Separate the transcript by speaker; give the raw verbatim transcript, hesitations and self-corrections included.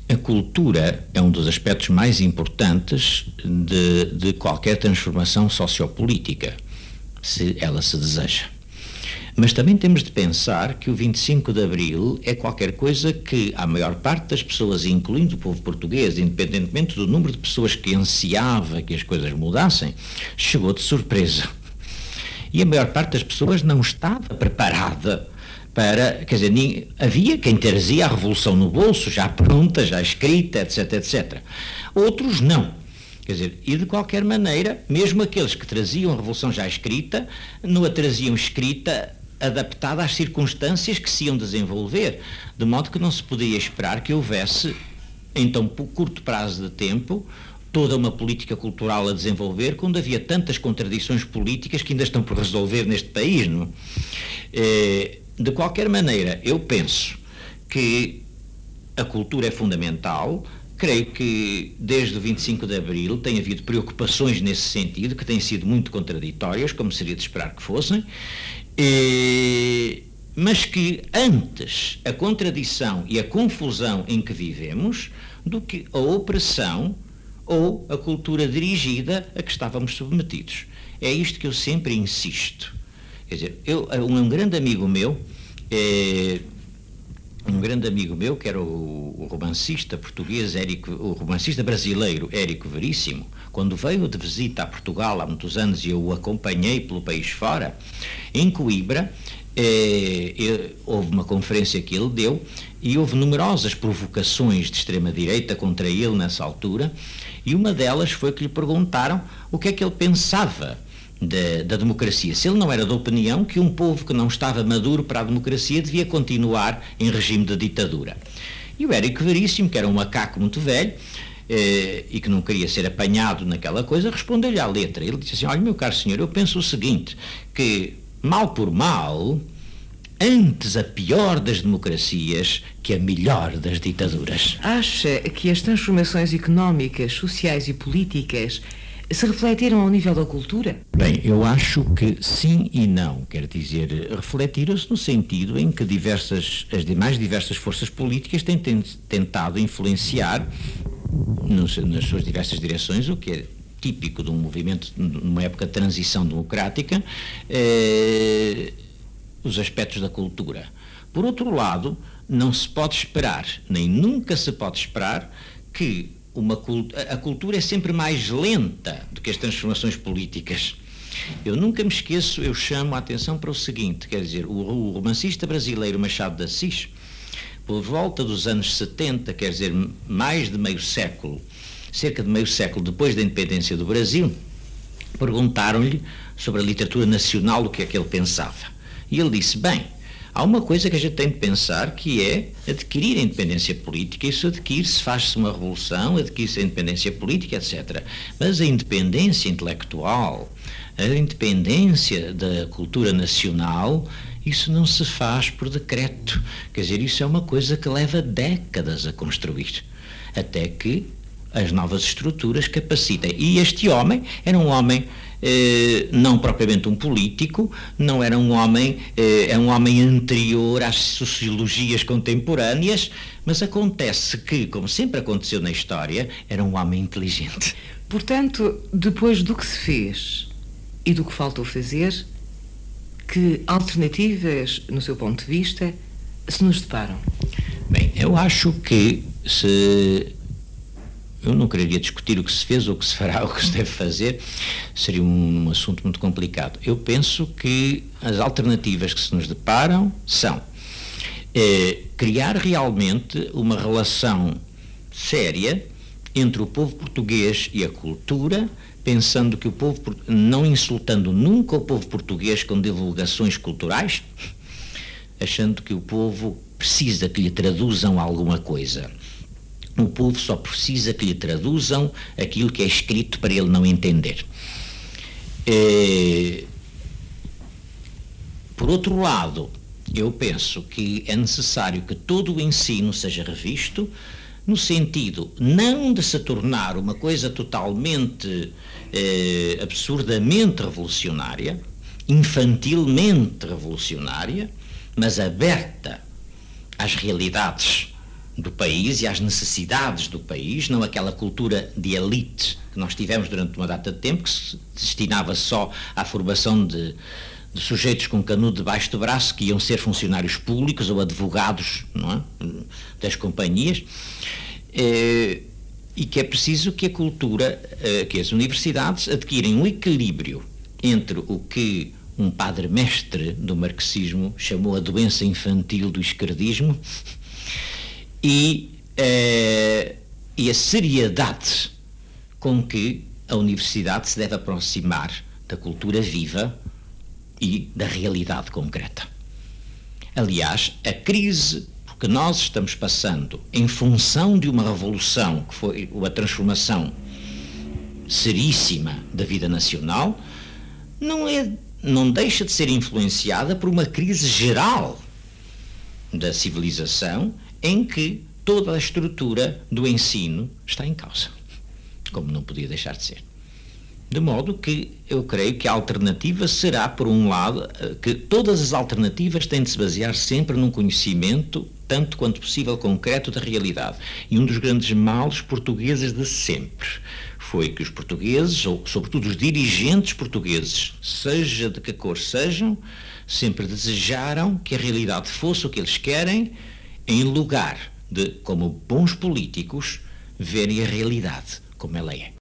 Speaker 1: A cultura é um dos aspectos mais importantes de, de qualquer transformação sociopolítica, se ela se deseja. Mas também temos de pensar que o vinte e cinco de Abril é qualquer coisa que a maior parte das pessoas, incluindo o povo português, independentemente do número de pessoas que ansiava que as coisas mudassem, chegou de surpresa. E a maior parte das pessoas não estava preparada para, quer dizer, nem, havia quem trazia a revolução no bolso, já pronta, já escrita, etc, etcétera. Outros não. Quer dizer, e de qualquer maneira, mesmo aqueles que traziam a revolução já escrita, não a traziam escrita adaptada às circunstâncias que se iam desenvolver, de modo que não se podia esperar que houvesse, em tão curto prazo de tempo, toda uma política cultural a desenvolver, quando havia tantas contradições políticas que ainda estão por resolver neste país, não é? De qualquer maneira, eu penso que a cultura é fundamental. Creio que desde o vinte e cinco de Abril tem havido preocupações nesse sentido, que têm sido muito contraditórias, como seria de esperar que fossem, e, mas que antes a contradição e a confusão em que vivemos do que a opressão ou a cultura dirigida a que estávamos submetidos. É isto que eu sempre insisto. Quer dizer, eu, um, um grande amigo meu, é, um grande amigo meu, que era o, o romancista português, Érico, o romancista brasileiro Érico Veríssimo, quando veio de visita a Portugal há muitos anos e eu o acompanhei pelo país fora, em Coimbra, eh, eh, houve uma conferência que ele deu e houve numerosas provocações de extrema-direita contra ele nessa altura, e uma delas foi que lhe perguntaram o que é que ele pensava Da, da democracia, se ele não era da opinião que um povo que não estava maduro para a democracia devia continuar em regime de ditadura. E o Érico Veríssimo, que era um macaco muito velho eh, e que não queria ser apanhado naquela coisa, respondeu-lhe à letra. Ele disse assim: olha, meu caro senhor, eu penso o seguinte, que mal por mal, antes a pior das democracias que a melhor das ditaduras.
Speaker 2: Acha que as transformações económicas, sociais e políticas se refletiram ao nível da cultura?
Speaker 1: Bem, eu acho que sim e não. Quer dizer, refletiram-se no sentido em que diversas, as demais diversas forças políticas têm tentado influenciar nos, nas suas diversas direções, o que é típico de um movimento, numa época de transição democrática, eh, os aspectos da cultura. Por outro lado, não se pode esperar, nem nunca se pode esperar, que Uma cult- a cultura é sempre mais lenta do que as transformações políticas. Eu nunca me esqueço, eu chamo a atenção para o seguinte, quer dizer, o, o romancista brasileiro Machado de Assis, por volta dos anos setenta, quer dizer, mais de meio século, cerca de meio século depois da independência do Brasil, perguntaram-lhe sobre a literatura nacional o que é que ele pensava. E ele disse, bem, há uma coisa que a gente tem de pensar, que é adquirir a independência política. Isso adquire-se, faz-se uma revolução, adquire-se a independência política, etcétera. Mas a independência intelectual, a independência da cultura nacional, isso não se faz por decreto. Quer dizer, isso é uma coisa que leva décadas a construir, até que as novas estruturas capacitem. E este homem era um homem Eh, não propriamente um político, não era um homem, eh, é um homem anterior às sociologias contemporâneas, mas acontece que, como sempre aconteceu na história, era um homem inteligente.
Speaker 2: Portanto, depois do que se fez e do que faltou fazer, que alternativas, no seu ponto de vista, se nos deparam?
Speaker 1: Bem, eu acho que se... Eu não quereria discutir o que se fez ou o que se fará ou o que se deve fazer, seria um, um assunto muito complicado. Eu penso que as alternativas que se nos deparam são eh, criar realmente uma relação séria entre o povo português e a cultura, pensando que o povo, não insultando nunca o povo português com divulgações culturais, achando que o povo precisa que lhe traduzam alguma coisa. O povo só precisa que lhe traduzam aquilo que é escrito para ele não entender. É... Por outro lado, eu penso que é necessário que todo o ensino seja revisto, no sentido não de se tornar uma coisa totalmente, eh, absurdamente revolucionária, infantilmente revolucionária, mas aberta às realidades do país e às necessidades do país, não aquela cultura de elite que nós tivemos durante uma data de tempo, que se destinava só à formação de, de sujeitos com canudo debaixo do braço, que iam ser funcionários públicos ou advogados, não é? Das companhias, eh, e que é preciso que a cultura, eh, que as universidades adquirem um equilíbrio entre o que um padre-mestre do marxismo chamou a doença infantil do esquerdismo e, eh, e a seriedade com que a universidade se deve aproximar da cultura viva e da realidade concreta. Aliás, a crise que nós estamos passando em função de uma revolução que foi a transformação seríssima da vida nacional, não é, não deixa de ser influenciada por uma crise geral da civilização em que toda a estrutura do ensino está em causa, como não podia deixar de ser. De modo que eu creio que a alternativa será, por um lado, que todas as alternativas têm de se basear sempre num conhecimento, tanto quanto possível, concreto da realidade. E um dos grandes males portugueses de sempre foi que os portugueses, ou sobretudo os dirigentes portugueses, seja de que cor sejam, sempre desejaram que a realidade fosse o que eles querem, em lugar de, como bons políticos, verem a realidade como ela é.